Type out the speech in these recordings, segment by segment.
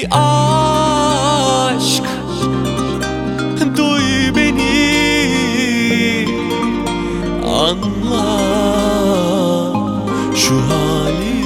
Ey aşk, duy beni, anla şu halimi.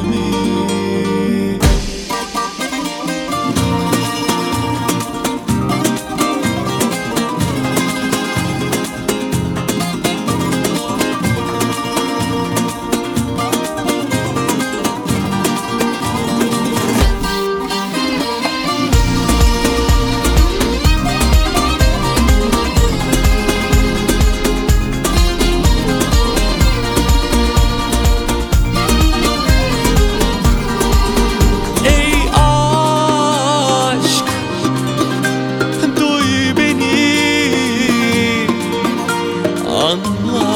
Anla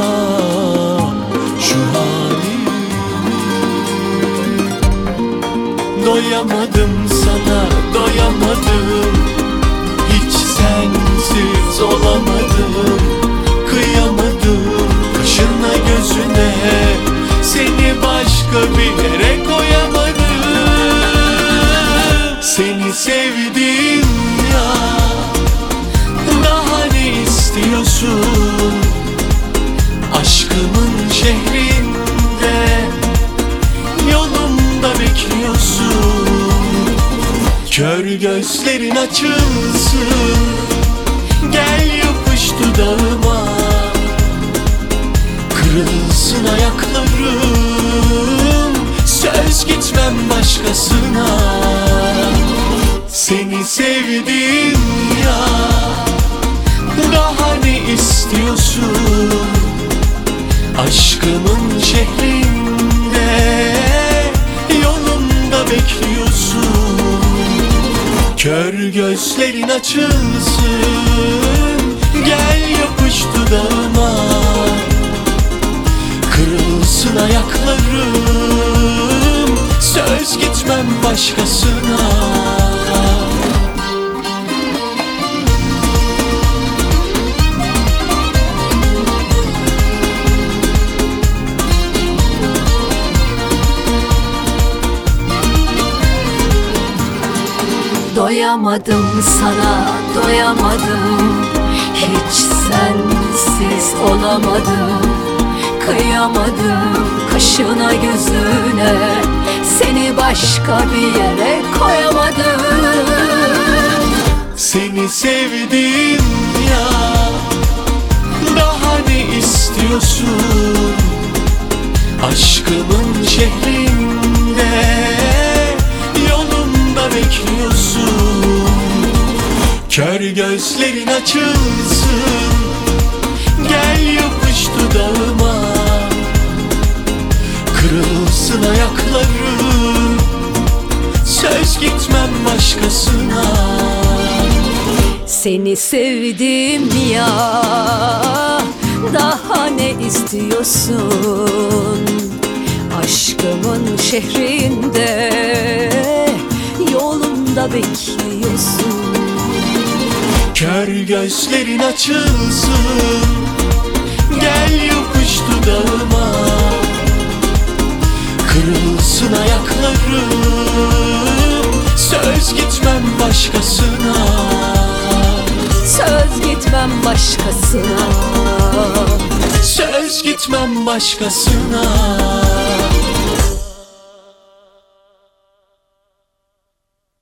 şu halimi. Doyamadım sana, doyamadım. Hiç sensiz olamadım. Kıyamadım kaşına gözüne. Seni başka bir yere koyamadım. Seni sevdim ya, daha ne istiyorsun? Aşkımın şehrinde, yolumda bekliyorsun. Kör gözlerin açılsın, gel yapış dudağıma. Kırılsın ayaklarım, söz gitmem başkasına. Seni sevdim ya, daha ne istiyorsun? Aşkımın şehrinde, yolumda bekliyorsun. Kör gözlerin açılsın, gel yapış dudağıma. Kırılsın ayaklarım, söz gitmem başkasına. Doyamadım sana, doyamadım. Hiç sensiz olamadım. Kıyamadım kaşına gözüne. Seni başka bir yere koyamadım. Seni sevdim ya, daha ne istiyorsun? Aşkımın şehrinde, yolumda bekliyorsun. Kör gözlerin açılsın, gel yapış dudağıma. Kırılsın ayaklarım, söz gitmem başkasına. Seni sevdim ya, daha ne istiyorsun? Aşkımın şehrinde, yolunda bekliyorsun. Kör gözlerin açılsın, gel yapış dudağıma. Kırılsın ayaklarım, söz gitmem başkasına. Söz gitmem başkasına. Söz gitmem başkasına.